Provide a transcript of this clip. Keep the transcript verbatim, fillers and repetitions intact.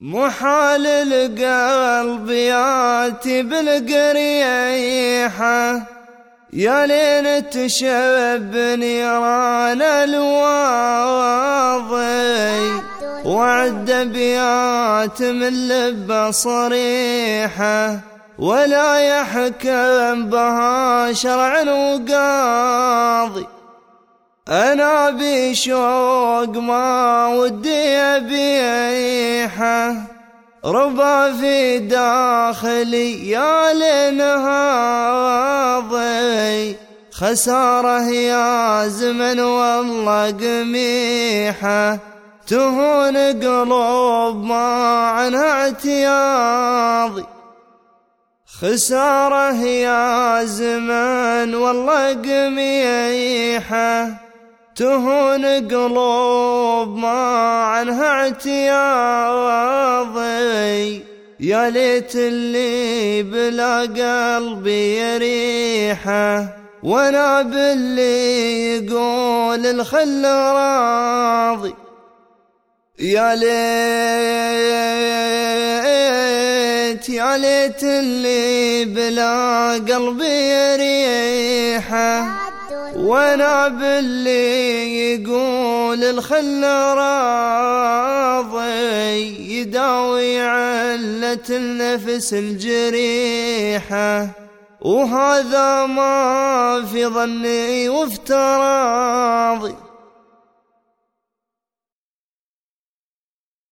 محال القلب ياتي بالقريحة، يا لين تشب نيران الواضي، وعد أبيات من لبة صريحة، ولا يحكم بها شرع وقاضي. أنا بشوق ما ودي أبيحه، ربا في داخلي يا لنهاضي، خسارة يا زمن والله قميحة، تهون قلوب ما عنها اعتياضي. خسارة يا زمن والله قميحة، تهون قلوب ما عنها اعتياضي. يا ليت اللي بلا قلبي يريحه، وانا باللي يقول الخل راضي. يا ليت يا ليت اللي بلا قلبي يريحه، وانا باللي يقول الخل راضي، يداوي علة النفس الجريحة، وهذا ما في ظني وافتراضي.